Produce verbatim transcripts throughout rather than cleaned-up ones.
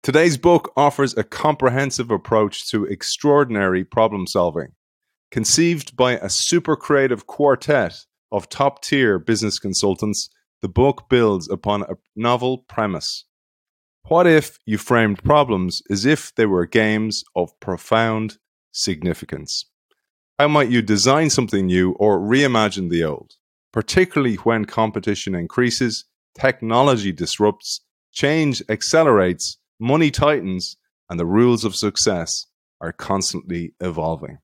Today's book offers a comprehensive approach to extraordinary problem solving. Conceived by a super creative quartet of top-tier business consultants, the book builds upon a novel premise. What if you framed problems as if they were games of profound significance? How might you design something new or reimagine the old, particularly when competition increases, technology disrupts, change accelerates, money tightens, and the rules of success are constantly evolving?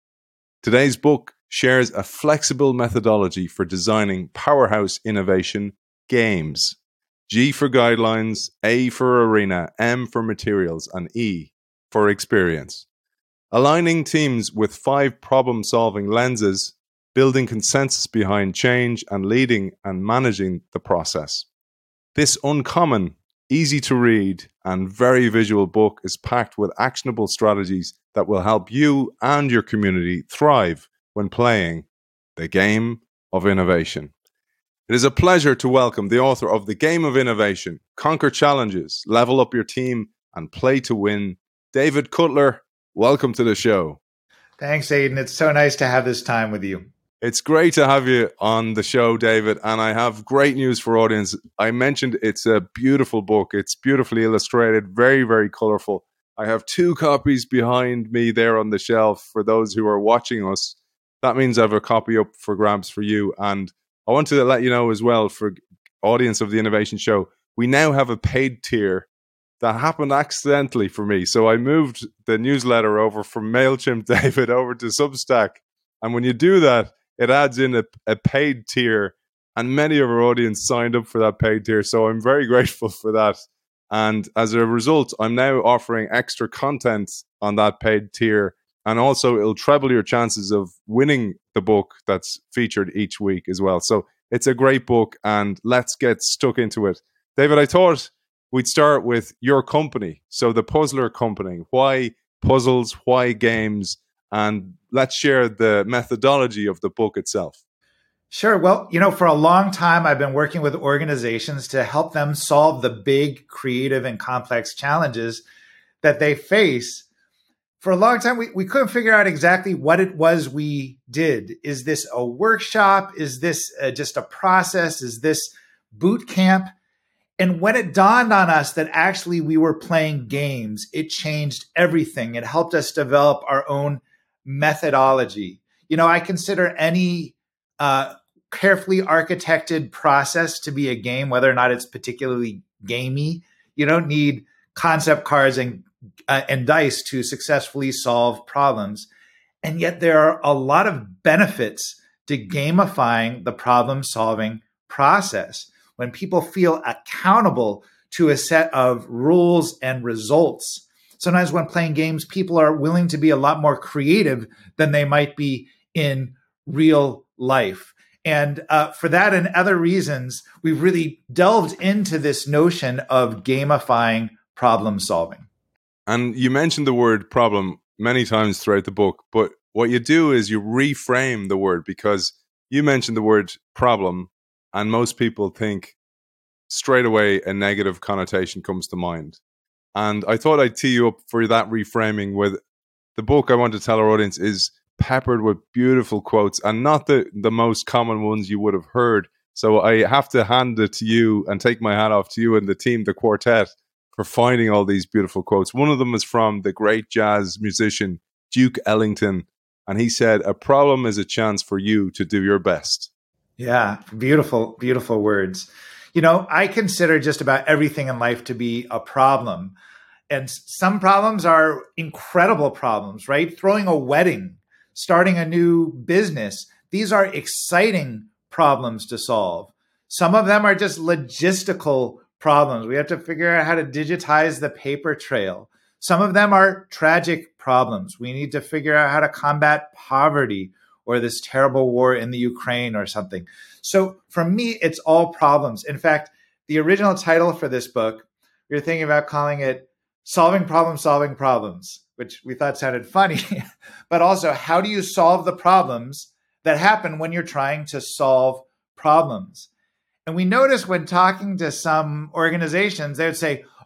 Today's book shares a flexible methodology for designing powerhouse innovation games. G for guidelines, A for arena, M for materials, and E for experience. Aligning teams with five problem-solving lenses, building consensus behind change, and leading and managing the process. This uncommon, easy to read, and very visual book is packed with actionable strategies that will help you and your community thrive when playing the game of innovation. It is a pleasure to welcome the author of The Game of Innovation, Conquer Challenges, Level Up Your Team, and Play to Win, David Cutler. Welcome to the show. Thanks, Aidan. It's so nice to have this time with you. It's great to have you on the show, David, and I have great news for audience. I mentioned it's a beautiful book. It's beautifully illustrated, very, very colorful. I have two copies behind me there on the shelf for those who are watching us. That means I have a copy up for grabs for you. And I want to let you know as well, for audience of the Innovation Show, we now have a paid tier that happened accidentally for me. So I moved the newsletter over from MailChimp, David, over to Substack. And when you do that, it adds in a, a paid tier, and many of our audience signed up for that paid tier. So I'm very grateful for that. And as a result, I'm now offering extra content on that paid tier. And also, it'll treble your chances of winning the book that's featured each week as well. So it's a great book, and let's get stuck into it. David, I thought we'd start with your company. So the Puzzler Company. Why puzzles? Why games? And let's share the methodology of the book itself. Sure. Well, you know, for a long time, I've been working with organizations to help them solve the big, creative, and complex challenges that they face. For a long time, we, we couldn't figure out exactly what it was we did. Is this a workshop? Is this uh, just a process? Is this boot camp? And when it dawned on us that actually we were playing games, it changed everything. It helped us develop our own methodology. You know, I consider any uh, carefully architected process to be a game, whether or not it's particularly gamey. You don't need concept cards and uh, and dice to successfully solve problems. And yet there are a lot of benefits to gamifying the problem-solving process. When people feel accountable to a set of rules and results. Sometimes when playing games, people are willing to be a lot more creative than they might be in real life. And uh, for that and other reasons, we've really delved into this notion of gamifying problem solving. And you mentioned the word problem many times throughout the book, but what you do is you reframe the word, because you mentioned the word problem, and most people think straight away a negative connotation comes to mind. And I thought I'd tee you up for that reframing with the book. I want to tell our audience is peppered with beautiful quotes, and not the, the most common ones you would have heard. So I have to hand it to you and take my hat off to you and the team, the quartet, for finding all these beautiful quotes. One of them is from the great jazz musician Duke Ellington, and he said, "A problem is a chance for you to do your best." Yeah, beautiful, beautiful words. You know, I consider just about everything in life to be a problem. And some problems are incredible problems, right? Throwing a wedding, starting a new business. These are exciting problems to solve. Some of them are just logistical problems. We have to figure out how to digitize the paper trail. Some of them are tragic problems. We need to figure out how to combat poverty or this terrible war in the Ukraine or something. So for me, it's all problems. In fact, the original title for this book, we were thinking about calling it Solving Problem, Solving Problems, which we thought sounded funny, but also how do you solve the problems that happen when you're trying to solve problems? And we noticed when talking to some organizations, they would say,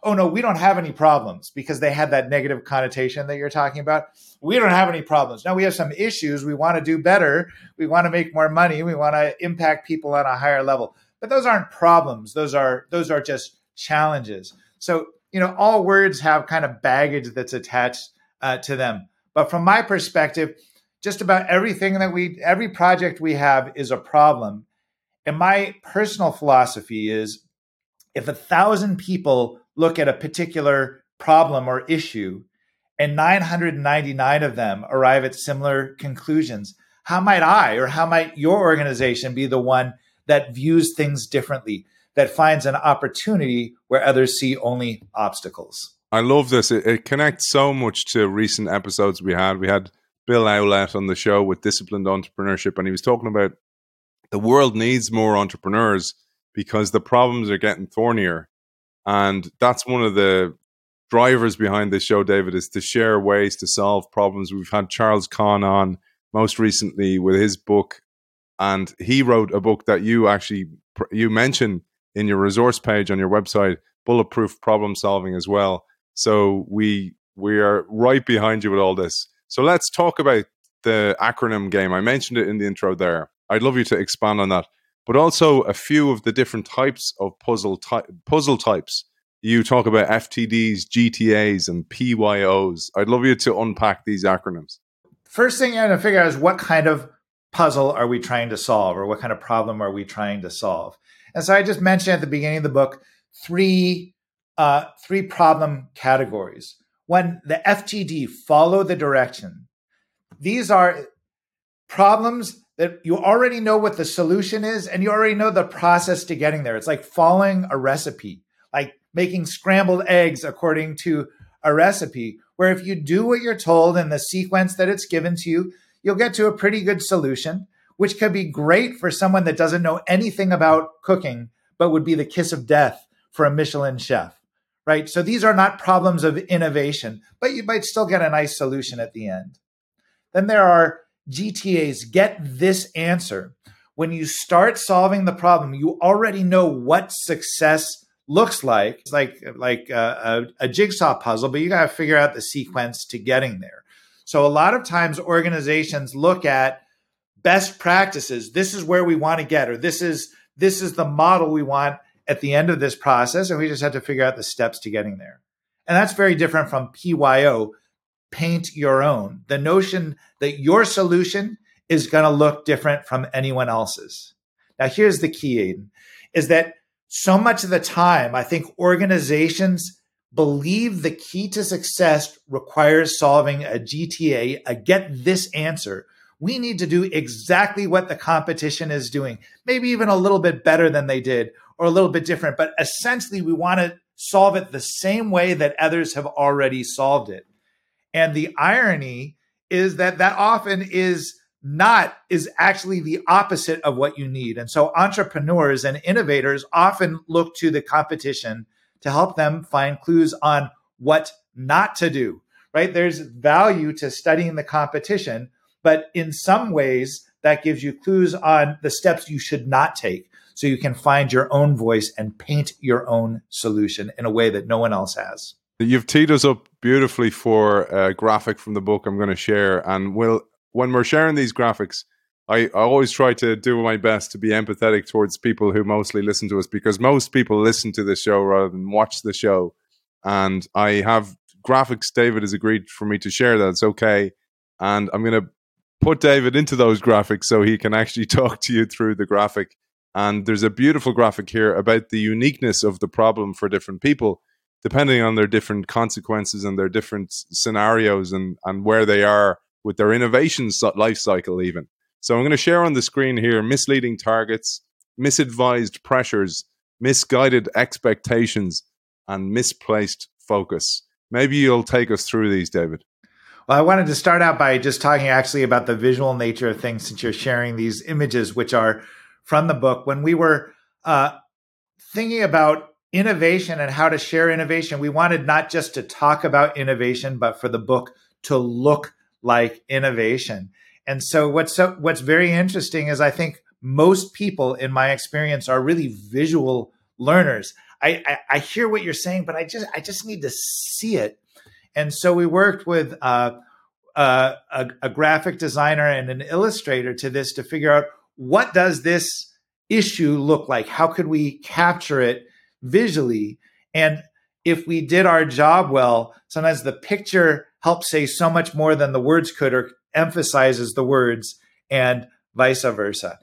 oh no, we don't have any problems, because they had that negative connotation that you're talking about. We don't have any problems. No, we have some issues. We want to do better. We want to make more money. We want to impact people on a higher level. But those aren't problems. Those are those are just challenges. So, you know, all words have kind of baggage that's attached uh, to them. But from my perspective, just about everything that we, every project we have is a problem. And my personal philosophy is, if a thousand people look at a particular problem or issue and nine hundred ninety-nine of them arrive at similar conclusions, how might I or how might your organization be the one that views things differently, that finds an opportunity where others see only obstacles? I love this. It, it connects so much to recent episodes we had. We had Bill Owlett on the show with Disciplined Entrepreneurship, and he was talking about the world needs more entrepreneurs because the problems are getting thornier. And that's one of the drivers behind this show, David, is to share ways to solve problems. We've had Charles Kahn on most recently with his book, and he wrote a book that you actually you mentioned in your resource page on your website, Bulletproof Problem Solving, as well. So we we are right behind you with all this. So let's talk about the acronym game. I mentioned it in the intro there. I'd love you to expand on that, but also a few of the different types of puzzle ty- puzzle types. You talk about F T Ds, G T As, and P Y Os. I'd love you to unpack these acronyms. First thing you're going to figure out is, what kind of puzzle are we trying to solve, or what kind of problem are we trying to solve? And so I just mentioned at the beginning of the book three uh, three problem categories. One, the F T D, follow the direction. These are problems that you already know what the solution is, and you already know the process to getting there. It's like following a recipe, like making scrambled eggs according to a recipe, where if you do what you're told in the sequence that it's given to you, you'll get to a pretty good solution, which could be great for someone that doesn't know anything about cooking, but would be the kiss of death for a Michelin chef, right? So these are not problems of innovation, but you might still get a nice solution at the end. Then there are G T As, get this answer. When you start solving the problem, you already know what success looks like. It's like, like a, a, a jigsaw puzzle, but you got to figure out the sequence to getting there. So a lot of times organizations look at best practices. This is where we want to get, or this is this is the model we want at the end of this process, and we just have to figure out the steps to getting there. And that's very different from P Y O, paint your own. The notion that your solution is going to look different from anyone else's. Now, here's the key, Aiden, is that so much of the time, I think organizations believe the key to success requires solving a G T A, a get this answer. We need to do exactly what the competition is doing, maybe even a little bit better than they did, or a little bit different. But essentially, we want to solve it the same way that others have already solved it. And the irony is that that often is not, is actually the opposite of what you need. And so entrepreneurs and innovators often look to the competition to help them find clues on what not to do, right? There's value to studying the competition, but in some ways that gives you clues on the steps you should not take, so you can find your own voice and paint your own solution in a way that no one else has. You've teed us up beautifully for a graphic from the book I'm going to share. And we'll, when we're sharing these graphics, I, I always try to do my best to be empathetic towards people who mostly listen to us, because most people listen to the show rather than watch the show. And I have graphics. David has agreed for me to share that. It's okay. And I'm going to put David into those graphics so he can actually talk to you through the graphic. And there's a beautiful graphic here about the uniqueness of the problem for different people, depending on their different consequences and their different scenarios and, and where they are with their innovation life cycle even. So I'm going to share on the screen here misleading targets, misadvised pressures, misguided expectations, and misplaced focus. Maybe you'll take us through these, David. Well, I wanted to start out by just talking actually about the visual nature of things, since you're sharing these images, which are from the book. When we were uh, thinking about innovation and how to share innovation, we wanted not just to talk about innovation, but for the book to look like innovation. And so what's so, what's very interesting is I think most people in my experience are really visual learners. I, I, I hear what you're saying, but I just I just need to see it. And so we worked with uh, uh, a, a graphic designer and an illustrator to this to figure out, what does this issue look like? How could we capture it visually? And if we did our job well, sometimes the picture helps say so much more than the words could, or emphasizes the words, and vice versa.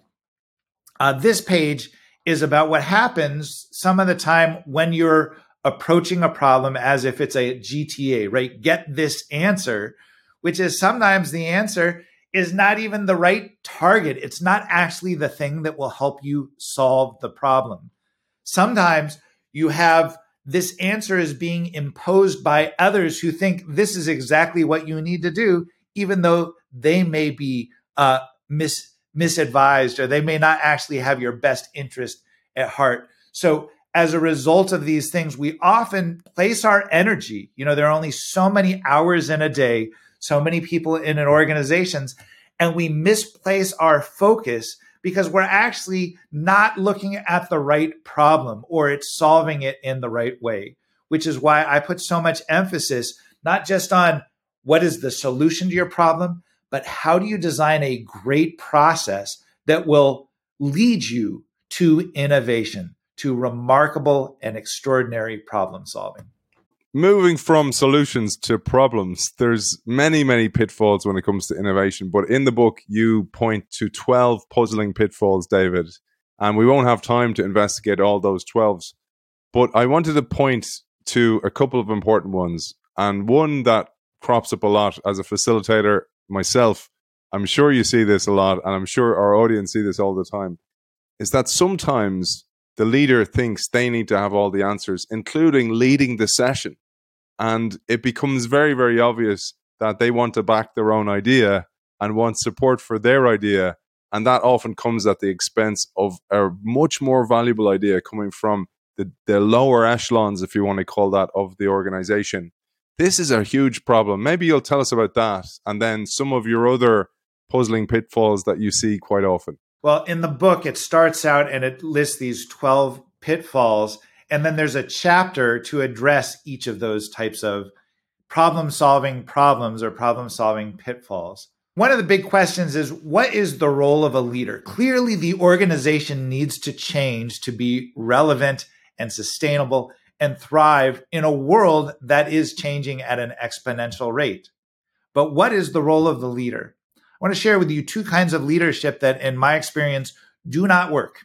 Uh, this page is about what happens some of the time when you're approaching a problem as if it's a G T A, right? Get this answer, which is sometimes the answer is not even the right target. It's not actually the thing that will help you solve the problem. Sometimes you have this answer is being imposed by others who think this is exactly what you need to do, even though they may be uh, mis- misadvised, or they may not actually have your best interest at heart. So as a result of these things, we often place our energy. You know, there are only so many hours in a day, so many people in an organizations, and we misplace our focus because we're actually not looking at the right problem, or it's solving it in the right way, which is why I put so much emphasis, not just on what is the solution to your problem, but how do you design a great process that will lead you to innovation, to remarkable and extraordinary problem solving. Moving from solutions to problems, there's many, many pitfalls when it comes to innovation. But in the book, you point to twelve puzzling pitfalls, David. And we won't have time to investigate all those twelves. But I wanted to point to a couple of important ones. And one that crops up a lot as a facilitator myself, I'm sure you see this a lot, and I'm sure our audience see this all the time, is that sometimes the leader thinks they need to have all the answers, including leading the session. And it becomes very, very obvious that they want to back their own idea and want support for their idea. And that often comes at the expense of a much more valuable idea coming from the, the lower echelons, if you want to call that, of the organization. This is a huge problem. Maybe you'll tell us about that, and then some of your other puzzling pitfalls that you see quite often. Well, in the book, it starts out and it lists these twelve pitfalls, and then there's a chapter to address each of those types of problem-solving problems or problem-solving pitfalls. One of the big questions is, what is the role of a leader? Clearly, the organization needs to change to be relevant and sustainable and thrive in a world that is changing at an exponential rate. But what is the role of the leader? I want to share with you two kinds of leadership that, in my experience, do not work.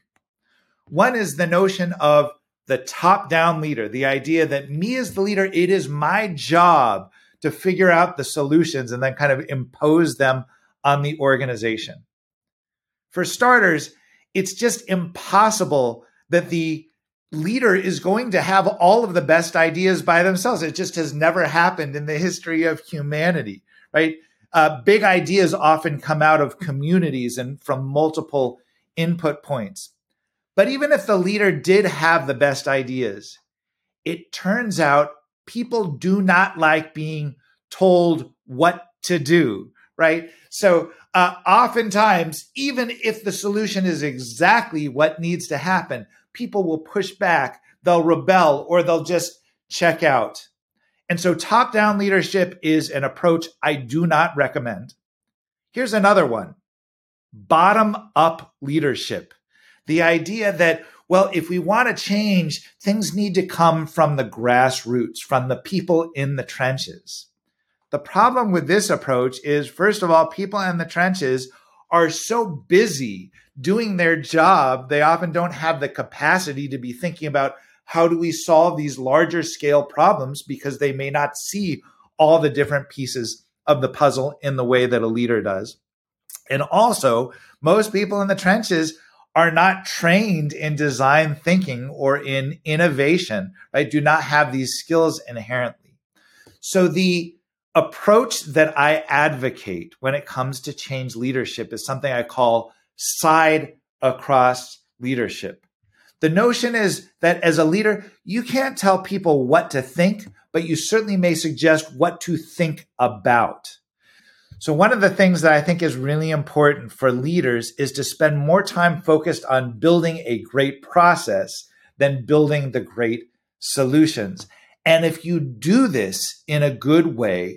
One is the notion of the top-down leader, the idea that me as the leader, it is my job to figure out the solutions and then kind of impose them on the organization. For starters, it's just impossible that the leader is going to have all of the best ideas by themselves. It just has never happened in the history of humanity, right? Uh, big ideas often come out of communities and from multiple input points. But even if the leader did have the best ideas, it turns out people do not like being told what to do, right? So uh, oftentimes, even if the solution is exactly what needs to happen, people will push back, they'll rebel, or they'll just check out. And so top-down leadership is an approach I do not recommend. Here's another one: bottom-up leadership. The idea that, well, if we want to change, things need to come from the grassroots, from the people in the trenches. The problem with this approach is, first of all, people in the trenches are so busy doing their job, they often don't have the capacity to be thinking about how do we solve these larger scale problems, because they may not see all the different pieces of the puzzle in the way that a leader does. And also, most people in the trenches are not trained in design thinking or in innovation, right? Do not have these skills inherently. So the approach that I advocate when it comes to change leadership is something I call side across leadership. The notion is that as a leader, you can't tell people what to think, but you certainly may suggest what to think about. So one of the things that I think is really important for leaders is to spend more time focused on building a great process than building the great solutions. And if you do this in a good way,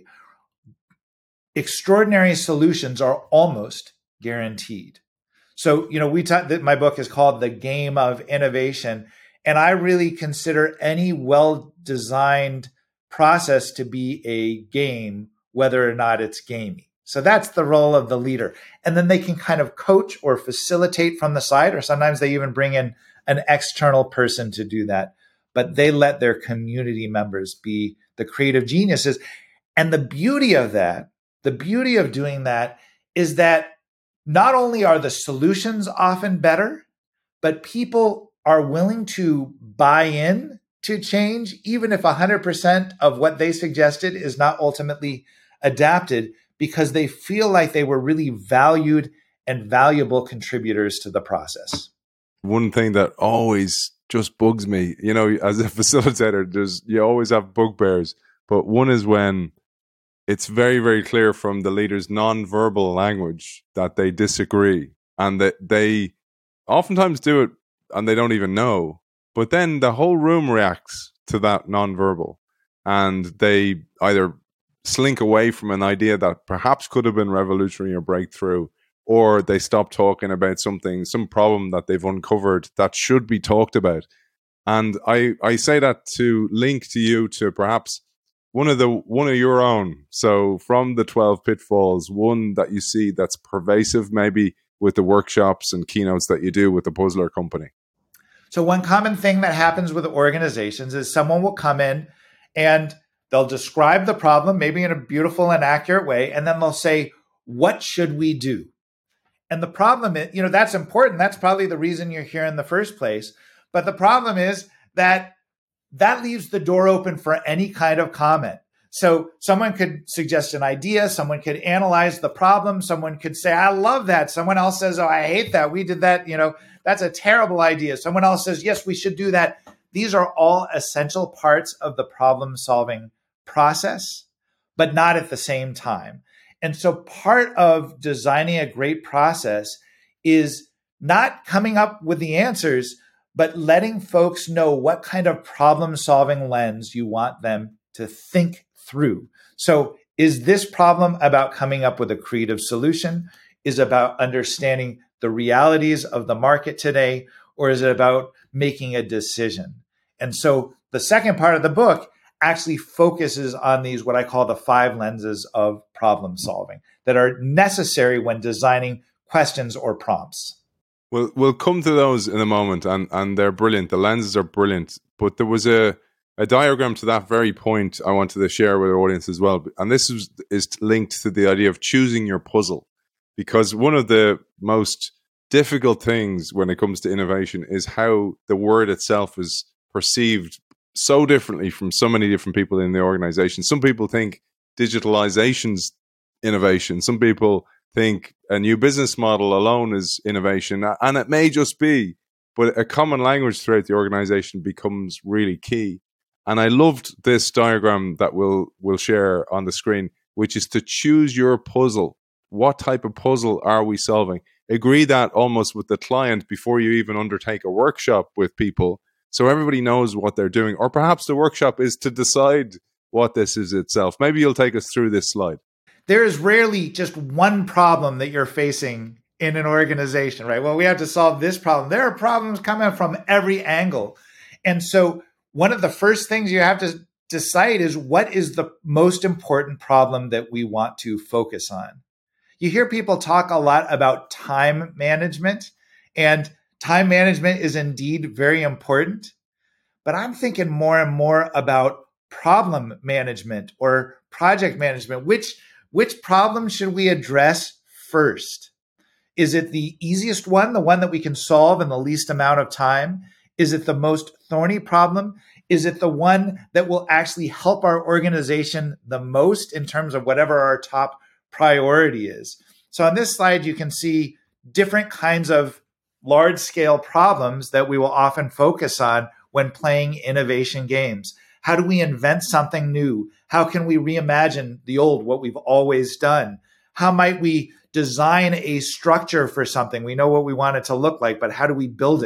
extraordinary solutions are almost guaranteed. So, you know, we talk that my book is called The Game of Innovation, and I really consider any well-designed process to be a game, whether or not it's gamey. So that's the role of the leader. And then they can kind of coach or facilitate from the side, or sometimes they even bring in an external person to do that. But they let their community members be the creative geniuses. And the beauty of that, the beauty of doing that is that not only are the solutions often better, but people are willing to buy in to change, even if one hundred percent of what they suggested is not ultimately adapted, because they feel like they were really valued and valuable contributors to the process. One thing that always just bugs me, you know, as a facilitator, there's you always have bugbears, but one is when it's very, very clear from the leader's non-verbal language that they disagree, and that they oftentimes do it and they don't even know. But then the whole room reacts to that non-verbal, and they either slink away from an idea that perhaps could have been revolutionary or breakthrough, or they stop talking about something, some problem that they've uncovered that should be talked about. And I, I say that to link to you to perhaps one of the one of your own. So from the twelve pitfalls, one that you see that's pervasive, maybe with the workshops and keynotes that you do with the Puzzler Company. So one common thing that happens with organizations is someone will come in and they'll describe the problem, maybe in a beautiful and accurate way, and then they'll say, what should we do? And the problem is, you know, that's important. That's probably the reason you're here in the first place. But the problem is that that leaves the door open for any kind of comment. So someone could suggest an idea, someone could analyze the problem, someone could say, I love that. Someone else says, oh, I hate that. We did that, you know, that's a terrible idea. Someone else says, yes, we should do that. These are all essential parts of the problem-solving process, but not at the same time. And so part of designing a great process is not coming up with the answers, but letting folks know what kind of problem-solving lens you want them to think through. So is this problem about coming up with a creative solution? Is it about understanding the realities of the market today? Or is it about making a decision? And so the second part of the book actually focuses on these, what I call the five lenses of problem solving that are necessary when designing questions or prompts. We'll, we'll come to those in a moment, and, and they're brilliant. The lenses are brilliant. But there was a, a diagram to that very point I wanted to share with our audience as well. And this is, is linked to the idea of choosing your puzzle. Because one of the most difficult things when it comes to innovation is how the word itself is perceived so differently from so many different people in the organization. Some people think digitalization's innovation. Some people think a new business model alone is innovation. And it may just be, but a common language throughout the organization becomes really key. And I loved this diagram that we'll, we'll share on the screen, which is to choose your puzzle. What type of puzzle are we solving? Agree that almost with the client before you even undertake a workshop with people, so everybody knows what they're doing. Or perhaps the workshop is to decide what this is itself. Maybe you'll take us through this slide. There is rarely just one problem that you're facing in an organization, right? Well, we have to solve this problem. There are problems coming from every angle. And so one of the first things you have to decide is, what is the most important problem that we want to focus on? You hear people talk a lot about time management, and time management is indeed very important, but I'm thinking more and more about problem management or project management. Which, which problem should we address first? Is it the easiest one, the one that we can solve in the least amount of time? Is it the most thorny problem? Is it the one that will actually help our organization the most in terms of whatever our top priority is? So on this slide, you can see different kinds of large-scale problems that we will often focus on when playing innovation games. How do we invent something new? How can we reimagine the old, what we've always done? How might we design a structure for something? We know what we want it to look like, but how do we build it?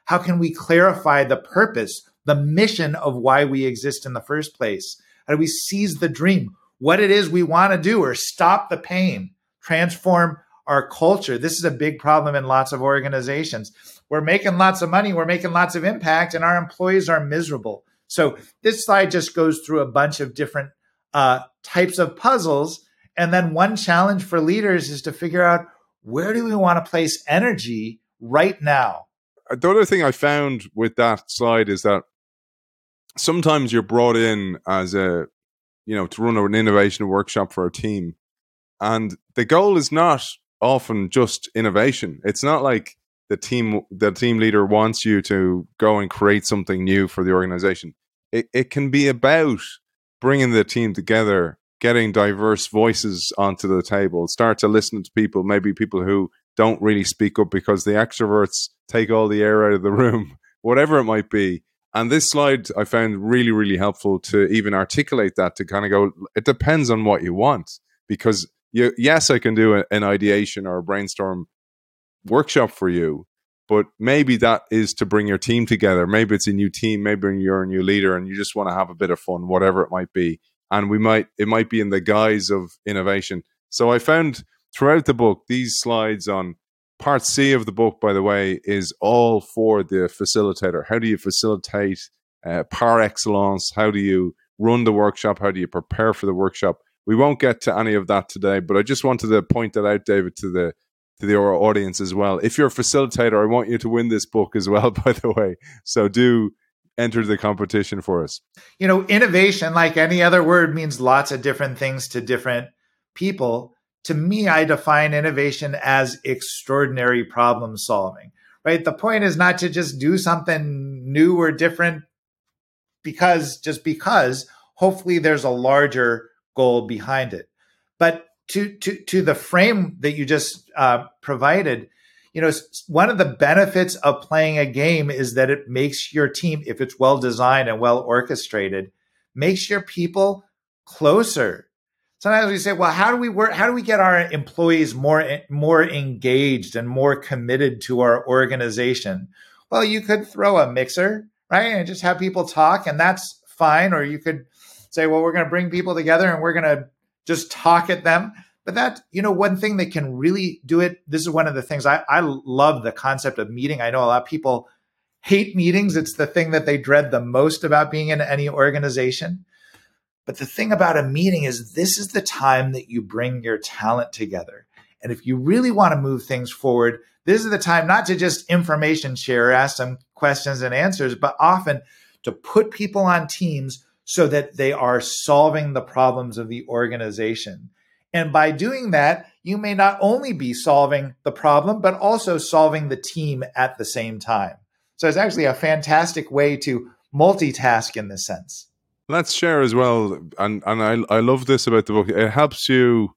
How can we clarify the purpose, the mission of why we exist in the first place? How do we seize the dream, what it is we want to do, or stop the pain, transform our culture? This is a big problem in lots of organizations. We're making lots of money, we're making lots of impact, and our employees are miserable. So this slide just goes through a bunch of different uh, types of puzzles. And then one challenge for leaders is to figure out, where do we want to place energy right now? The other thing I found with that slide is that sometimes you're brought in as a, you know, to run an innovation workshop for a team. And the goal is not often just innovation. It's not like the team, the team leader wants you to go and create something new for the organization. It, it can be about bringing the team together, getting diverse voices onto the table, start to listen to people, maybe people who don't really speak up because the extroverts take all the air out of the room, whatever it might be. And this slide I found really, really helpful to even articulate that, to kind of go, it depends on what you want. Because you, yes, I can do a, an ideation or a brainstorm workshop for you, but maybe that is to bring your team together. Maybe it's a new team, maybe you're a new leader and you just want to have a bit of fun, whatever it might be. And we might, it might be in the guise of innovation. So I found throughout the book, these slides on part C of the book, by the way, is all for the facilitator. How do you facilitate uh, par excellence? How do you run the workshop? How do you prepare for the workshop? We won't get to any of that today, but I just wanted to point that out, David, to the to the audience as well. If you're a facilitator, I want you to win this book as well, by the way. So do enter the competition for us. You know, innovation, like any other word, means lots of different things to different people. To me, I define innovation as extraordinary problem solving, right? The point is not to just do something new or different because, just because, hopefully there's a larger goal behind it. But to, to, to the frame that you just uh, provided, you know, one of the benefits of playing a game is that it makes your team, if it's well designed and well orchestrated, makes your people closer. Sometimes we say, well, how do we work? How do we get our employees more, more engaged and more committed to our organization? Well, you could throw a mixer, right? And just have people talk, and that's fine. Or you could say, well, we're going to bring people together and we're going to just talk at them. But that, you know, one thing that can really do it, this is one of the things I, I love the concept of meeting. I know a lot of people hate meetings. It's the thing that they dread the most about being in any organization. But the thing about a meeting is this is the time that you bring your talent together. And if you really want to move things forward, this is the time not to just information share, ask some questions and answers, but often to put people on teams so that they are solving the problems of the organization. And by doing that, you may not only be solving the problem, but also solving the team at the same time. So it's actually a fantastic way to multitask in this sense. Let's share as well, and and I I love this about the book. It helps you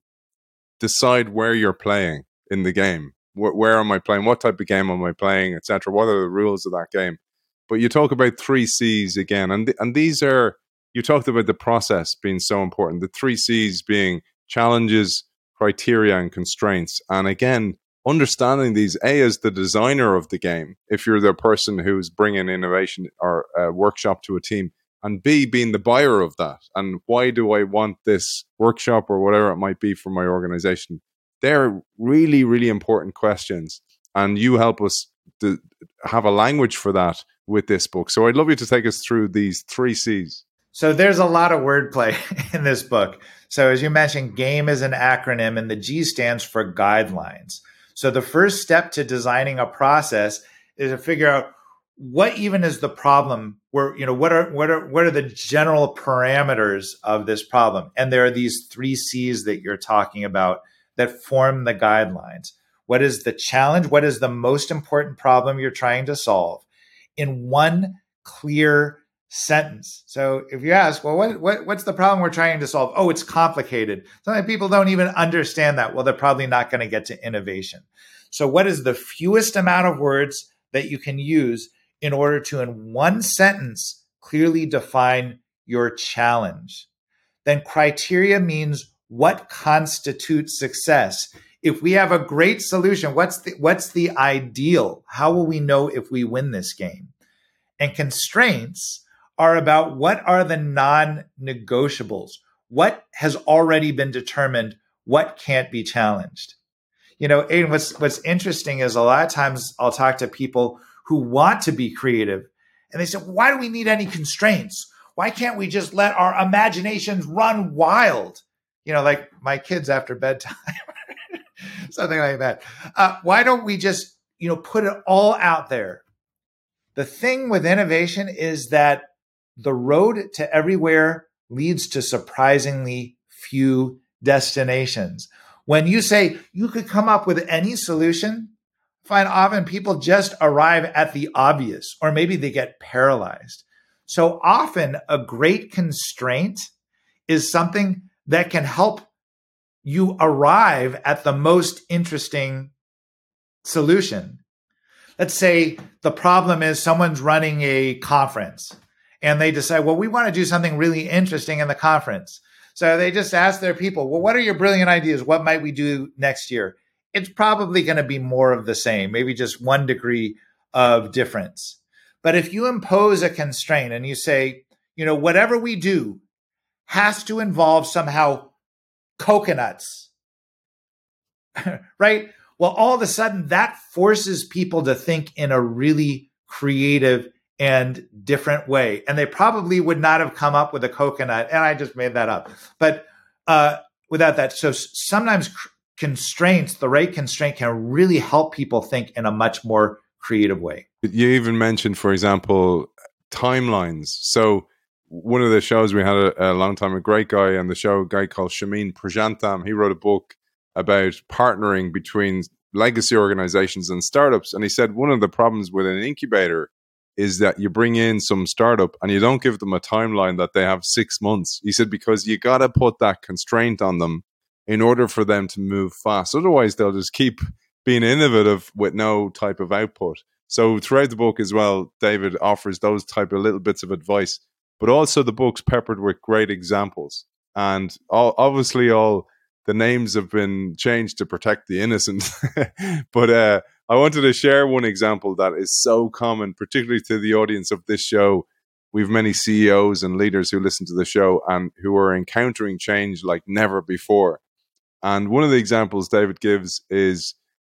decide where you're playing in the game. Where, where am I playing? What type of game am I playing, et cetera. What are the rules of that game? But you talk about three C's again, and th- and these are, you talked about the process being so important. The three C's being challenges, criteria, and constraints. And again, understanding these, A, as the designer of the game, if you're the person who's bringing innovation or a workshop to a team, and B, being the buyer of that. And why do I want this workshop or whatever it might be for my organization? They're really, really important questions. And you help us to have a language for that with this book. So I'd love you to take us through these three C's. So there's a lot of wordplay in this book. So as you mentioned, GAME is an acronym, and the G stands for guidelines. So the first step to designing a process is to figure out what even is the problem. Where, you know, what are what are what are the general parameters of this problem? And there are these three C's that you're talking about that form the guidelines. What is the challenge? What is the most important problem you're trying to solve in one clear sentence? So if you ask, well, what, what what's the problem we're trying to solve? Oh, it's complicated. Sometimes people don't even understand that. Well, they're probably not going to get to innovation. So what is the fewest amount of words that you can use in order to, in one sentence, clearly define your challenge? Then criteria means what constitutes success. if we have a great solution, what's the, what's the ideal? How will we know if we win this game? And constraints are about what are the non-negotiables? What has already been determined? What can't be challenged? You know, Aidan, what's, what's interesting is a lot of times I'll talk to people who want to be creative and they say, why do we need any constraints? Why can't we just let our imaginations run wild? You know, like my kids after bedtime, something like that. Uh, why don't we just, you know, put it all out there? The thing with innovation is that the road to everywhere leads to surprisingly few destinations. When you say you could come up with any solution, I find often people just arrive at the obvious, or maybe they get paralyzed. So often a great constraint is something that can help you arrive at the most interesting solution. Let's say the problem is someone's running a conference and they decide, well, we want to do something really interesting in the conference. So they just ask their people, well, what are your brilliant ideas? What might we do next year? It's probably going to be more of the same, maybe just one degree of difference. But if you impose a constraint and you say, you know, whatever we do has to involve somehow coconuts, right? Well, all of a sudden that forces people to think in a really creative and different way. And they probably would not have come up with a coconut. And I just made that up. But uh, without that, so sometimes cr- constraints, the right constraint can really help people think in a much more creative way. You even mentioned, for example, timelines. So one of the shows we had a, a long time, a great guy on the show, a guy called Shamin Prajantam, he wrote a book about partnering between legacy organizations and startups. And he said one of the problems with an incubator is that you bring in some startup and you don't give them a timeline that they have six months. He said, because you got to put that constraint on them in order for them to move fast. Otherwise, they'll just keep being innovative with no type of output. So throughout the book as well, David offers those type of little bits of advice, but also the book's peppered with great examples. And all, obviously all the names have been changed to protect the innocent. But uh, I wanted to share one example that is so common, particularly to the audience of this show. We have many C E Os and leaders who listen to the show and who are encountering change like never before. And one of the examples David gives is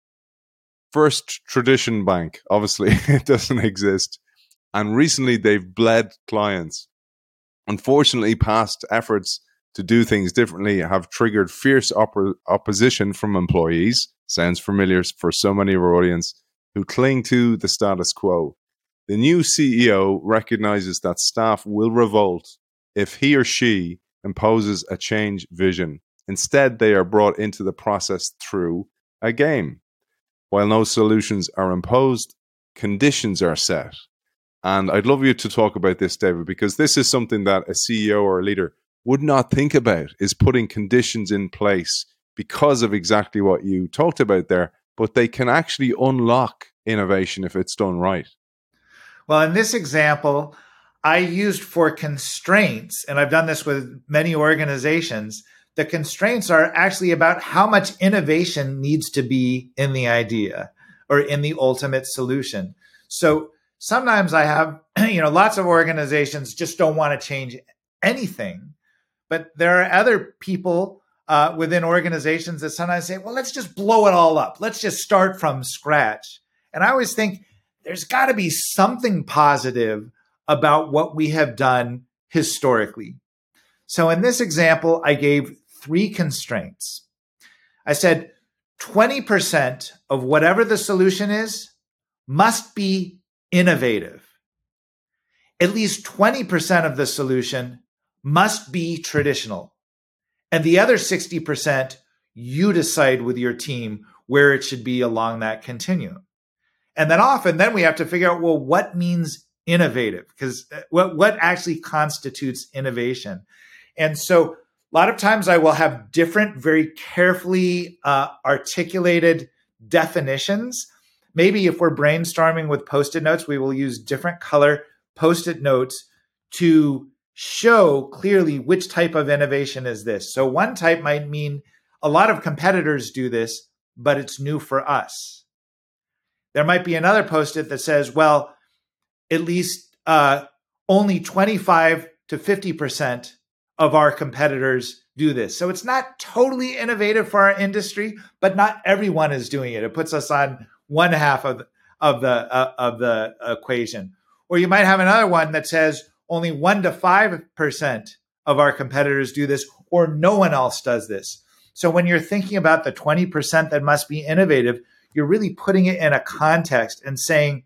First Tradition Bank. Obviously, it doesn't exist. And recently, they've bled clients. Unfortunately, past efforts to do things differently have triggered fierce op- opposition from employees. Sounds familiar for so many of our audience who cling to the status quo. The new C E O recognizes that staff will revolt if he or she imposes a change vision. Instead, they are brought into the process through a game. While no solutions are imposed, conditions are set. And I'd love you to talk about this, David, because this is something that a C E O or a leader would not think about, is putting conditions in place because of exactly what you talked about there, but they can actually unlock innovation if it's done right. Well, in this example, I used for constraints, and I've done this with many organizations. The constraints are actually about how much innovation needs to be in the idea or in the ultimate solution. So sometimes I have, you know, lots of organizations just don't want to change anything, but there are other people uh, within organizations that sometimes say, well, let's just blow it all up. Let's just start from scratch. And I always think there's got to be something positive about what we have done historically. So in this example, I gave three constraints. I said twenty percent of whatever the solution is must be innovative. At least twenty percent of the solution must be traditional. And the other sixty percent, you decide with your team where it should be along that continuum. And then often, then we have to figure out, well, what means innovative? Because what, what actually constitutes innovation? And so a lot of times I will have different, very carefully uh, articulated definitions. Maybe if we're brainstorming with Post-it notes, we will use different color Post-it notes to show clearly which type of innovation is this. So one type might mean a lot of competitors do this. but it's new for us. There might be another post-it that says, well, at least uh, only twenty-five to fifty percent of our competitors do this. So it's not totally innovative for our industry, but not everyone is doing it. It puts us on one half of, of the uh, of the equation. Or you might have another one that says only one to five percent of our competitors do this, or no one else does this. So when you're thinking about the twenty percent that must be innovative, you're really putting it in a context and saying,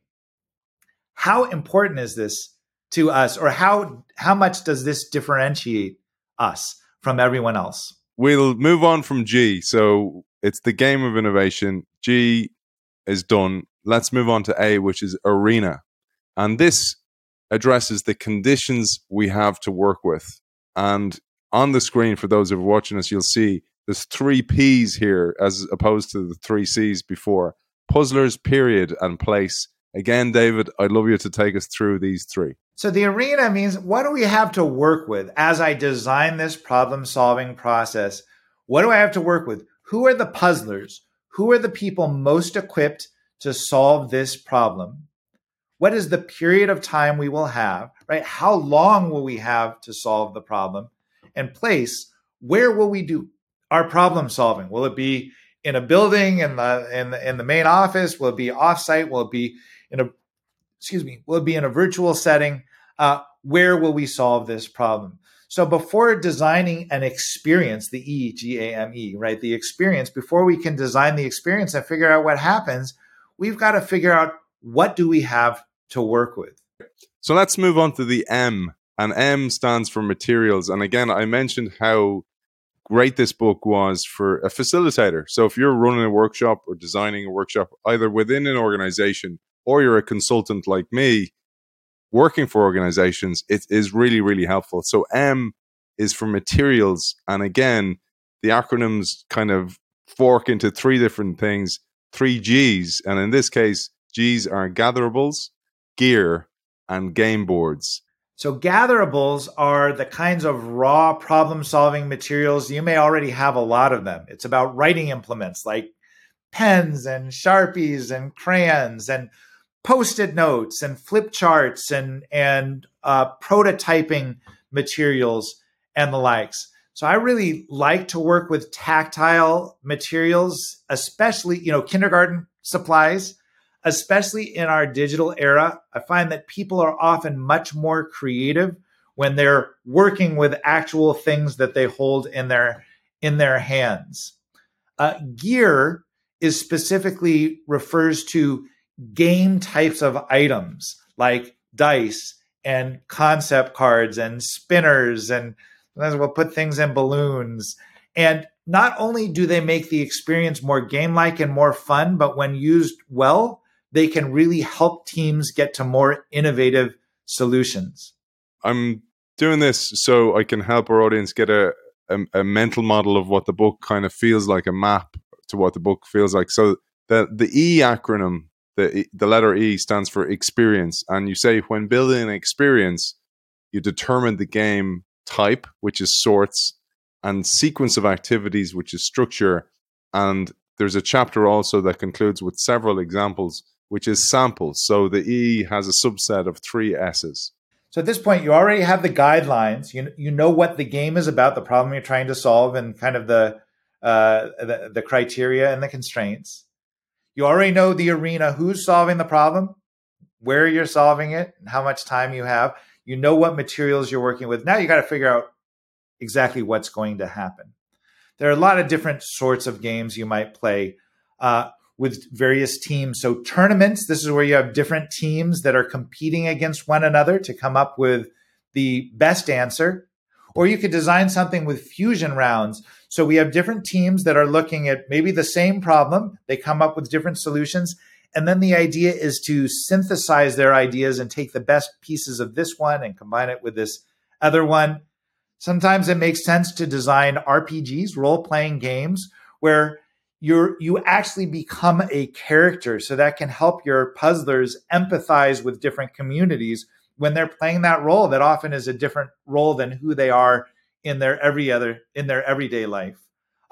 how important is this to us, or how how much does this differentiate us from everyone else? We'll move on from G. So it's the game of innovation. G is done. Let's move on to A, which is arena. And this addresses the conditions we have to work with. And on the screen, for those who are watching us, you'll see there's three P's here as opposed to the three C's before. Puzzlers, period, and place. Again, David, I'd love you to take us through these three. So the arena means, what do we have to work with as I design this problem-solving process? What do I have to work with? Who are the puzzlers? Who are the people most equipped to solve this problem? What is the period of time we will have, right? How long will we have to solve the problem? And place, where will we do our problem solving? Will it be in a building, in the in the, in the main office? Will it be offsite? Will it be in a excuse me? Will it be in a virtual setting? Uh, where will we solve this problem? So before designing an experience, the E, G A M E, right? The experience, before we can design the experience and figure out what happens, we've got to figure out, what do we have to work with? So let's move on to the M. And M stands for materials. And again, I mentioned how great this book was for a facilitator. So if you're running a workshop or designing a workshop, either within an organization or you're a consultant like me, working for organizations, it is really, really helpful. So M is for materials. And again, the acronyms kind of fork into three different things, three G's. And in this case, G's are gatherables, gear, and game boards. So gatherables are the kinds of raw problem-solving materials. You may already have a lot of them. It's about writing implements like pens and Sharpies and crayons and Post-it notes and flip charts and, and uh, prototyping materials and the likes. So I really like to work with tactile materials, especially, you know, kindergarten supplies, especially in our digital era. I find that people are often much more creative when they're working with actual things that they hold in their, in their hands. Uh, gear is specifically refers to game types of items like dice and concept cards and spinners, and we'll put things in balloons. And not only do they make the experience more game-like and more fun, but when used well, they can really help teams get to more innovative solutions. I'm doing this so I can help our audience get a, a, a mental model of what the book kind of feels like, a map to what the book feels like. So the, the E acronym, The, the letter E stands for experience. And you say when building an experience, you determine the game type, which is sorts, and sequence of activities, which is structure. And there's a chapter also that concludes with several examples, which is samples. So the E has a subset of three S's. So at this point, you already have the guidelines. You, you know what the game is about, the problem you're trying to solve, and kind of the, uh, the, the criteria and the constraints. You already know the arena, who's solving the problem, where you're solving it, and how much time you have. You know what materials you're working with. Now you got to figure out exactly what's going to happen. There are a lot of different sorts of games you might play uh, with various teams. So tournaments, this is where you have different teams that are competing against one another to come up with the best answer. Or you could design something with fusion rounds. So we have different teams that are looking at maybe the same problem. They come up with different solutions. And then the idea is to synthesize their ideas and take the best pieces of this one and combine it with this other one. Sometimes it makes sense to design R P Gs, role-playing games, where you're, you actually become a character. So that can help your puzzlers empathize with different communities when they're playing that role that often is a different role than who they are in their every other in their everyday life.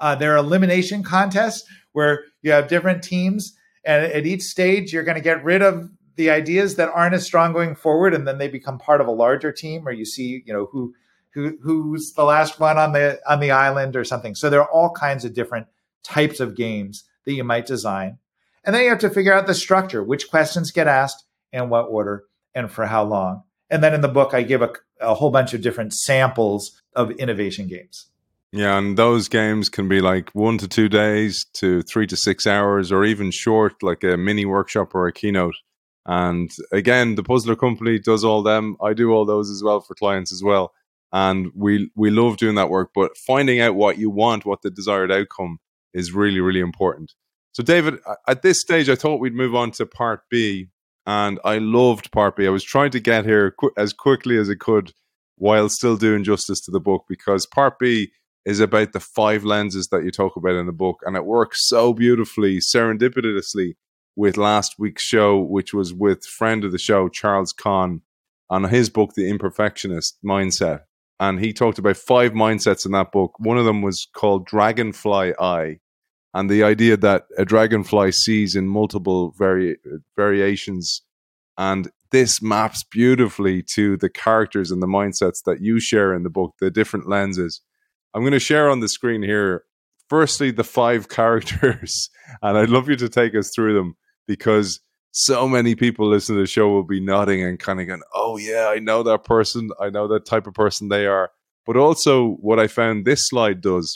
Uh, there are elimination contests where you have different teams, and at each stage, you're going to get rid of the ideas that aren't as strong going forward, and then they become part of a larger team, or you see, you know, who who who's the last one on the on the island or something. So there are all kinds of different types of games that you might design. And then you have to figure out the structure, which questions get asked, in what order, and for how long. And then in the book, I give a, a whole bunch of different samples of innovation games. Yeah, and those games can be like one to two days to three to six hours, or even short, like a mini workshop or a keynote. And again, the Puzzler Company does all them. I do all those as well for clients as well. And we we love doing that work. But finding out what you want, what the desired outcome is really, really important. So David, at this stage, I thought we'd move on to part B. And I loved part B. I was trying to get here qu- as quickly as I could while still doing justice to the book, because part B is about the five lenses that you talk about in the book. And it works so beautifully, serendipitously, with last week's show, which was with friend of the show, Charles Kahn, on his book, The Imperfectionist Mindset. And he talked about five mindsets in that book. One of them was called Dragonfly Eye. And the idea that a dragonfly sees in multiple vari- variations. And this maps beautifully to the characters and the mindsets that you share in the book, the different lenses. I'm going to share on the screen here, firstly, the five characters. And I'd love you to take us through them, because so many people listening to the show will be nodding and kind of going, oh yeah, I know that person. I know that type of person they are. But also what I found this slide does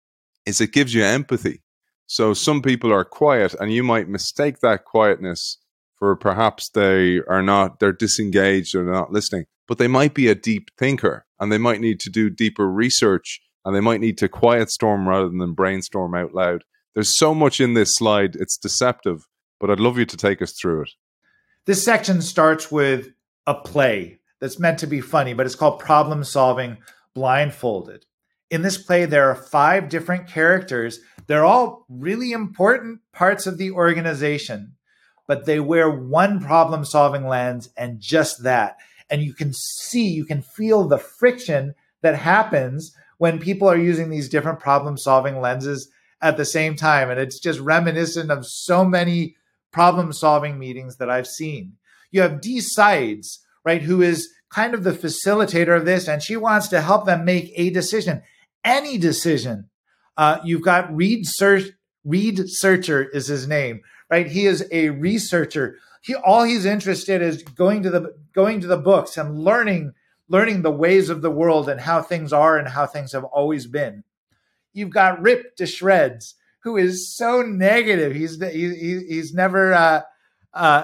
is it gives you empathy. So some people are quiet, and you might mistake that quietness for perhaps they are not, they're disengaged or they're not listening, but they might be a deep thinker, and they might need to do deeper research, and they might need to quiet storm rather than brainstorm out loud. There's so much in this slide. It's deceptive, but I'd love you to take us through it. This section starts with a play that's meant to be funny, but it's called Problem Solving Blindfolded. In this play, there are five different characters. They're all really important parts of the organization, but they wear one problem-solving lens, and just that. And you can see, you can feel the friction that happens when people are using these different problem-solving lenses at the same time. And it's just reminiscent of so many problem-solving meetings that I've seen. You have Dee Sides, right, who is kind of the facilitator of this, and she wants to help them make a decision. Any decision. Uh, you've got Reed Search, Reed Searcher is his name, right? He is a researcher. He all he's interested is going to the going to the books and learning learning the ways of the world and how things are and how things have always been. You've got Rip to Shreds, who is so negative. He's he, he's never uh, uh,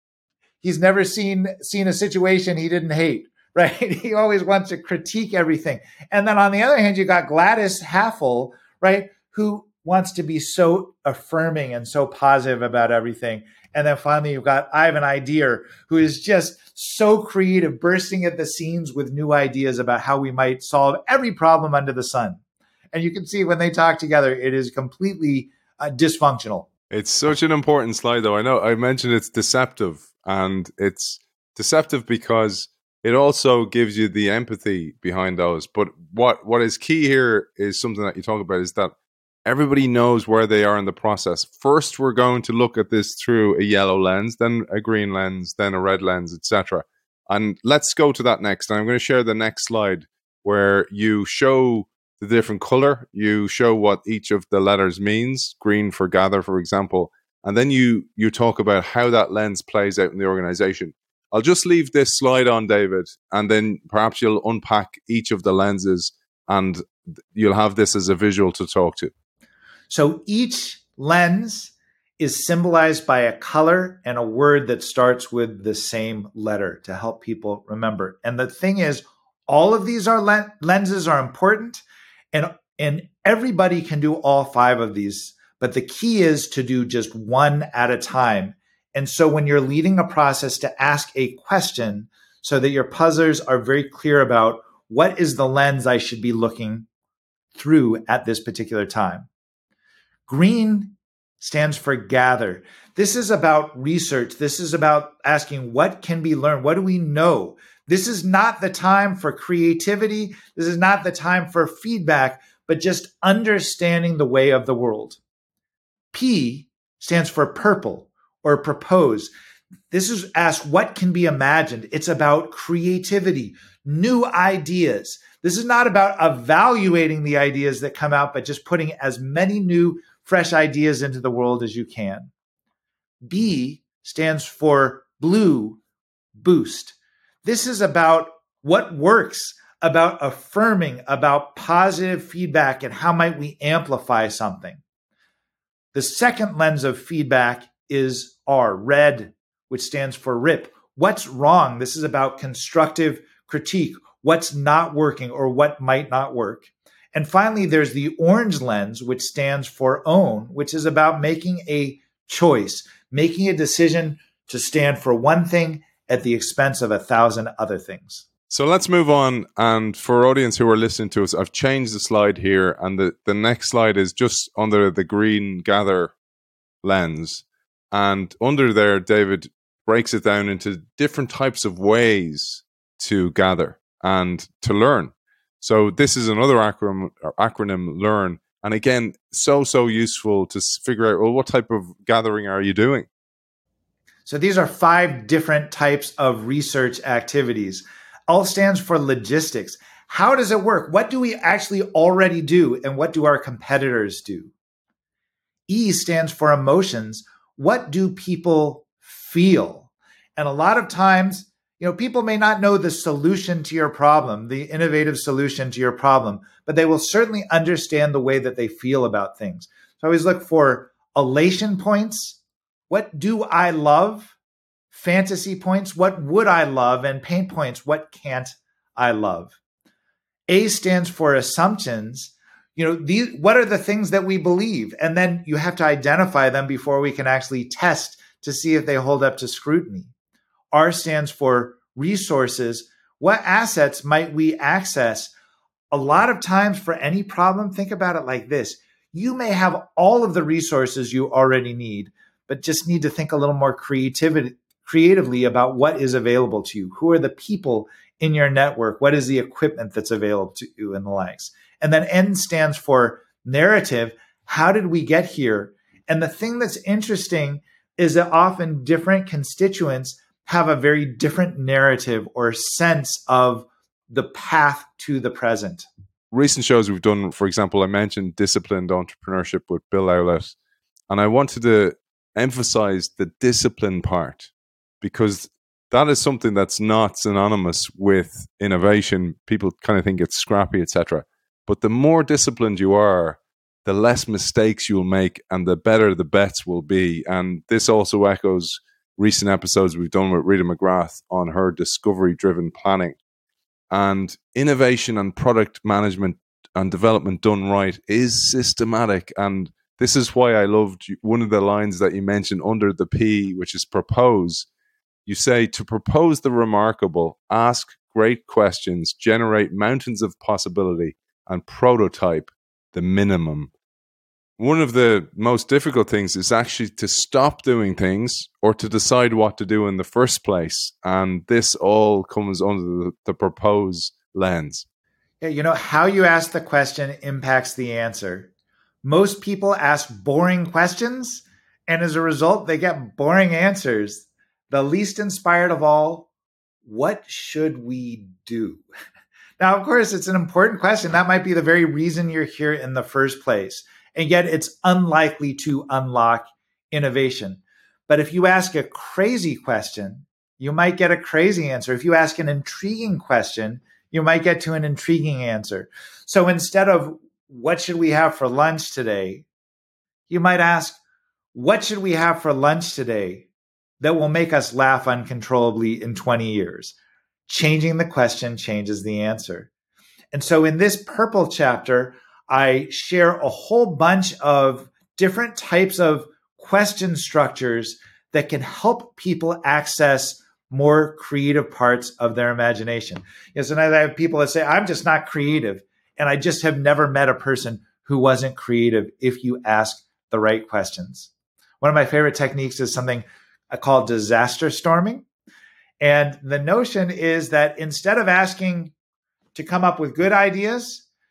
he's never seen seen a situation he didn't hate. Right? He always wants to critique everything. And then on the other hand, you got Gladys Haffel, right? Who wants to be so affirming and so positive about everything. And then finally, you've got Ivan Ideer, who is just so creative, bursting at the seams with new ideas about how we might solve every problem under the sun. And you can see when they talk together, it is completely uh, dysfunctional. It's such an important slide, though. I know I mentioned it's deceptive, and it's deceptive because it also gives you the empathy behind those. But what, what is key here is something that you talk about, is that everybody knows where they are in the process. First, we're going to look at this through a yellow lens, then a green lens, then a red lens, et cetera. And let's go to that next. And I'm going to share the next slide where you show the different color. You show what each of the letters means, green for gather, for example. And then you you talk about how that lens plays out in the organization. I'll just leave this slide on, David, and then perhaps you'll unpack each of the lenses and you'll have this as a visual to talk to. So each lens is symbolized by a color and a word that starts with the same letter to help people remember. And the thing is, all of these are len- lenses are important, and, and everybody can do all five of these. But the key is to do just one at a time. And so when you're leading a process, to ask a question so that your puzzlers are very clear about what is the lens I should be looking through at this particular time. Green stands for gather. This is about research. This is about asking what can be learned? What do we know? This is not the time for creativity. This is not the time for feedback, but just understanding the way of the world. P stands for purple or propose. This is asked what can be imagined. It's about creativity, new ideas. This is not about evaluating the ideas that come out, but just putting as many new, fresh ideas into the world as you can. B stands for blue, boost. This is about what works, about affirming, about positive feedback, and how might we amplify something. The second lens of feedback is R, red, which stands for rip. What's wrong? This is about constructive critique, what's not working or what might not work. And finally, there's the orange lens, which stands for own, which is about making a choice, making a decision to stand for one thing at the expense of a thousand other things. So let's move on. And for audience who are listening to us, I've changed the slide here. And the, the next slide is just under the green gather lens. And under there, David breaks it down into different types of ways to gather and to learn. So this is another acronym, acronym LEARN. And again, so, so useful to figure out, well, what type of gathering are you doing? So these are five different types of research activities. L stands for logistics. How does it work? What do we actually already do? And what do our competitors do? E stands for emotions. What do people feel? And a lot of times, you know, people may not know the solution to your problem, the innovative solution to your problem, but they will certainly understand the way that they feel about things. So I always look for elation points. What do I love? Fantasy points. What would I love? And pain points. What can't I love? A stands for assumptions. You know, these, what are the things that we believe? And then you have to identify them before we can actually test to see if they hold up to scrutiny. R stands for resources. What assets might we access? A lot of times for any problem, think about it like this. You may have all of the resources you already need, but just need to think a little more creativity, creatively about what is available to you. Who are the people in your network? What is the equipment that's available to you and the likes? And then N stands for narrative. How did we get here? And the thing that's interesting is that often different constituents have a very different narrative or sense of the path to the present. Recent shows we've done, for example, I mentioned disciplined entrepreneurship with Bill Owlett, and I wanted to emphasize the discipline part because that is something that's not synonymous with innovation. People kind of think it's scrappy, et cetera. But the more disciplined you are, the less mistakes you'll make and the better the bets will be. And this also echoes recent episodes we've done with Rita McGrath on her discovery-driven planning. And innovation and product management and development done right is systematic. And this is why I loved one of the lines that you mentioned under the P, which is propose. You say, to propose the remarkable, ask great questions, generate mountains of possibility, and prototype the minimum. One of the most difficult things is actually to stop doing things or to decide what to do in the first place. And this all comes under the, the propose lens. Yeah, you know, how you ask the question impacts the answer. Most people ask boring questions, and as a result, they get boring answers. The least inspired of all, what should we do? Now, of course, it's an important question. That might be the very reason you're here in the first place. And yet it's unlikely to unlock innovation. But if you ask a crazy question, you might get a crazy answer. If you ask an intriguing question, you might get to an intriguing answer. So instead of what should we have for lunch today, you might ask, what should we have for lunch today that will make us laugh uncontrollably in twenty years? Changing the question changes the answer. And so in this purple chapter, I share a whole bunch of different types of question structures that can help people access more creative parts of their imagination. You know, sometimes I have people that say, I'm just not creative. And I just have never met a person who wasn't creative if you ask the right questions. One of my favorite techniques is something I call disaster storming. And the notion is that instead of asking to come up with good ideas,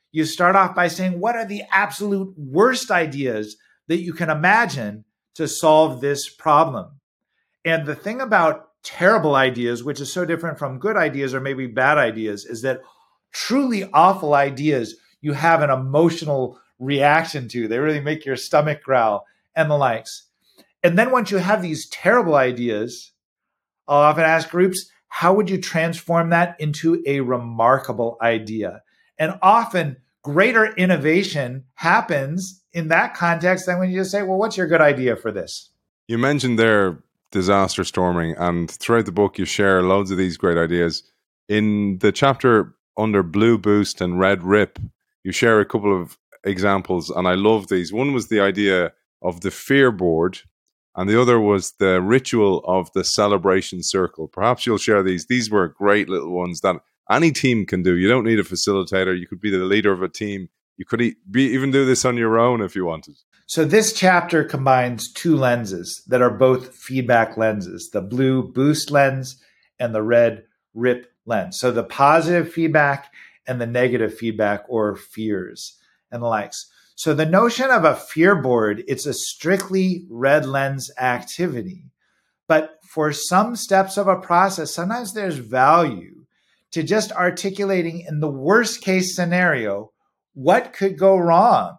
you start off by saying, what are the absolute worst ideas that you can imagine to solve this problem? And the thing about terrible ideas, which is so different from good ideas or maybe bad ideas, is that truly awful ideas you have an emotional reaction to. They really make your stomach growl and the likes. And then once you have these terrible ideas, I'll often ask groups, how would you transform that into a remarkable idea? And often greater innovation happens in that context than when you just say, well, what's your good idea for this? You mentioned there disaster storming, and throughout the book you share loads of these great ideas. In the chapter under Blue Boost and Red Rip, you share a couple of examples, and I love these. One was the idea of the fear board, and the other was the ritual of the celebration circle. Perhaps you'll share these. These were great little ones that any team can do. You don't need a facilitator. You could be the leader of a team. You could e- be, even do this on your own if you wanted. So this chapter combines two lenses that are both feedback lenses, the blue boost lens and the red rip lens. So the positive feedback and the negative feedback, or fears and the likes. So the notion of a fear board, it's a strictly red lens activity. But for some steps of a process, sometimes there's value to just articulating in the worst case scenario, what could go wrong?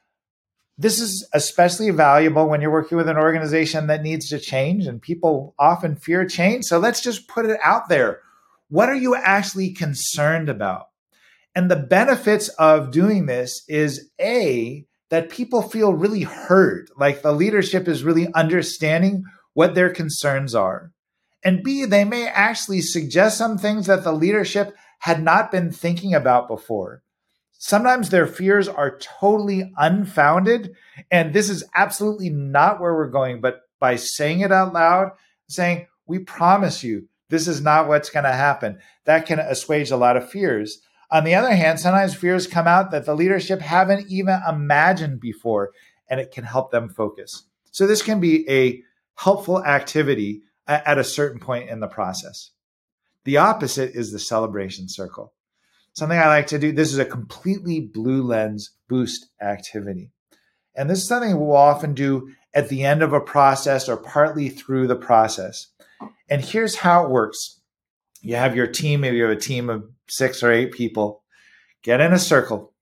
This is especially valuable when you're working with an organization that needs to change, and people often fear change. So let's just put it out there. What are you actually concerned about? And the benefits of doing this is A, that people feel really heard, like the leadership is really understanding what their concerns are. And B, they may actually suggest some things that the leadership had not been thinking about before. Sometimes their fears are totally unfounded, and this is absolutely not where we're going. But by saying it out loud, saying, we promise you, this is not what's going to happen, that can assuage a lot of fears. On the other hand, sometimes fears come out that the leadership haven't even imagined before, and it can help them focus. So this can be a helpful activity at a certain point in the process. The opposite is the celebration circle. Something I like to do, this is a completely blue lens boost activity. And this is something we'll often do at the end of a process or partly through the process. And here's how it works. You have your team, maybe you have a team of six or eight people, get in a circle,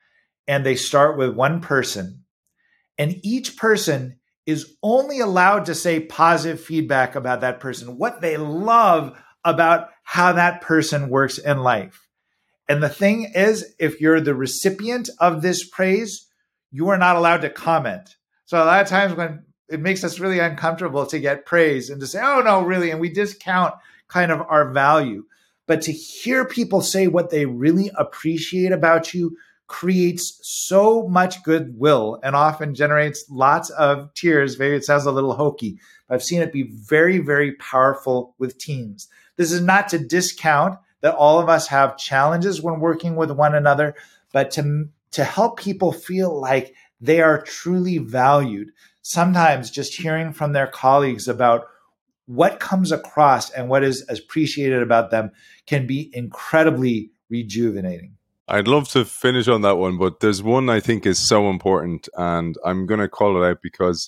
and they start with one person. And each person is only allowed to say positive feedback about that person, what they love about how that person works in life. And the thing is, if you're the recipient of this praise, you are not allowed to comment. So a lot of times when it makes us really uncomfortable to get praise and to say, oh, no, really, and we discount kind of our value. But to hear people say what they really appreciate about you creates so much goodwill and often generates lots of tears. Maybe it sounds a little hokey, but I've seen it be very, very powerful with teams. This is not to discount that all of us have challenges when working with one another, but to, to help people feel like they are truly valued. Sometimes just hearing from their colleagues about what comes across and what is appreciated about them can be incredibly rejuvenating. I'd love to finish on that one, but there's one I think is so important, and I'm going to call it out because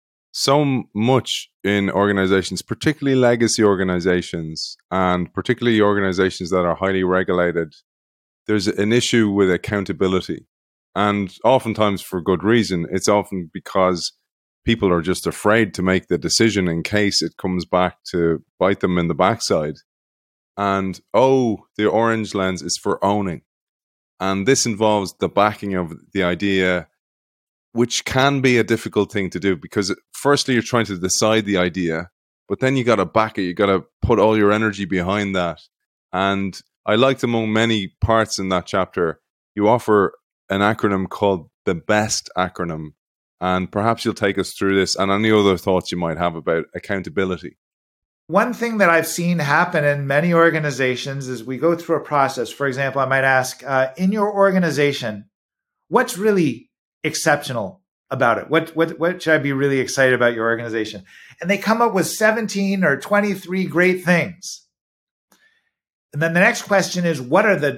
so much in organizations, particularly legacy organizations, and particularly organizations that are highly regulated, there's an issue with accountability. And oftentimes for good reason. It's often because people are just afraid to make the decision in case it comes back to bite them in the backside. And oh, the orange lens is for owning. And this involves the backing of the idea, which can be a difficult thing to do because firstly, you're trying to decide the idea, but then you got to back it. You got to put all your energy behind that. And I liked among many parts in that chapter, you offer an acronym called the BEST acronym. And perhaps you'll take us through this and any other thoughts you might have about accountability. One thing that I've seen happen in many organizations is we go through a process. For example, I might ask, uh, in your organization, what's really exceptional about it? What, what, what should I be really excited about your organization? And they come up with seventeen or twenty-three great things. And then the next question is, what are the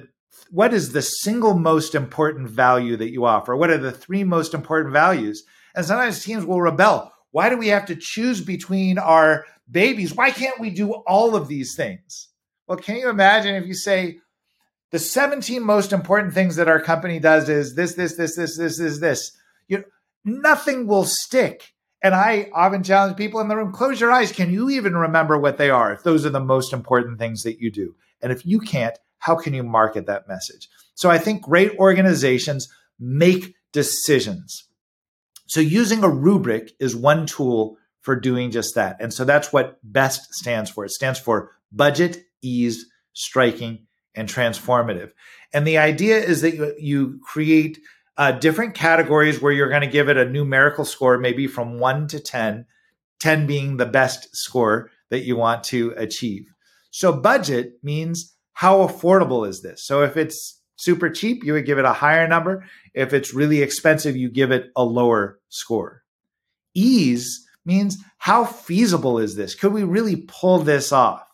what is the single most important value that you offer? What are the three most important values? And sometimes teams will rebel. Why do we have to choose between our babies? Why can't we do all of these things? Well, can you imagine if you say the seventeen most important things that our company does is this, this, this, this, this, this, this. You, nothing will stick. And I often challenge people in the room, close your eyes. Can you even remember what they are if those are the most important things that you do? And if you can't, how can you market that message? So I think great organizations make decisions. So using a rubric is one tool for doing just that. And so that's what BEST stands for. It stands for budget, ease, striking, and transformative. And the idea is that you, you create uh, different categories where you're going to give it a numerical score, maybe from one to ten, ten being the best score that you want to achieve. So budget means how affordable is this? So if it's super cheap, you would give it a higher number. If it's really expensive, you give it a lower score. Ease means how feasible is this? Could we really pull this off?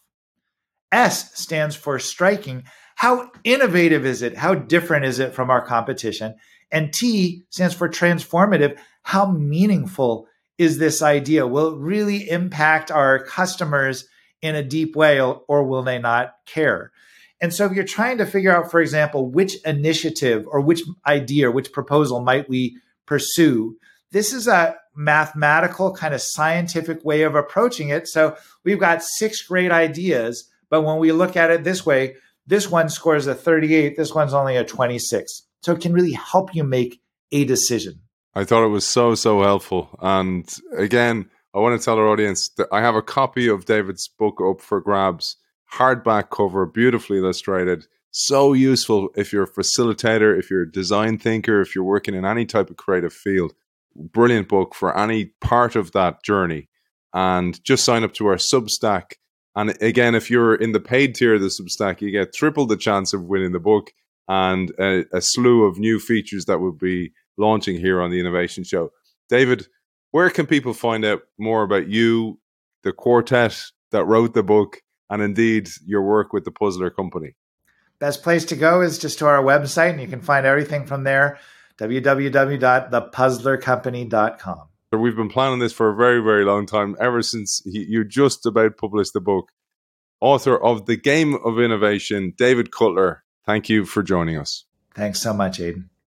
S stands for striking. How innovative is it? How different is it from our competition? And T stands for transformative. How meaningful is this idea? Will it really impact our customers in a deep way, or will they not care? And so if you're trying to figure out, for example, which initiative or which idea or which proposal might we pursue, this is a mathematical kind of scientific way of approaching it. So we've got six great ideas, but when we look at it this way, this one scores a thirty-eight, this one's only a twenty-six. So it can really help you make a decision. I thought it was so, so helpful. And again, I want to tell our audience that I have a copy of David's book up for grabs. Hardback cover, beautifully illustrated. So useful if you're a facilitator, if you're a design thinker, if you're working in any type of creative field. Brilliant book for any part of that journey. And just sign up to our Substack. And again, if you're in the paid tier of the Substack, you get triple the chance of winning the book and a, a slew of new features that we'll be launching here on the Innovation Show. David, where can people find out more about you, the quartet that wrote the book, and indeed your work with the Puzzler Company? Best place to go is just to our website, and you can find everything from there, w w w dot the puzzler company dot com. So we've been planning this for a very, very long time, ever since he, you just about published the book. Author of The Game of Innovation, David Cutler, thank you for joining us. Thanks so much, Aidan.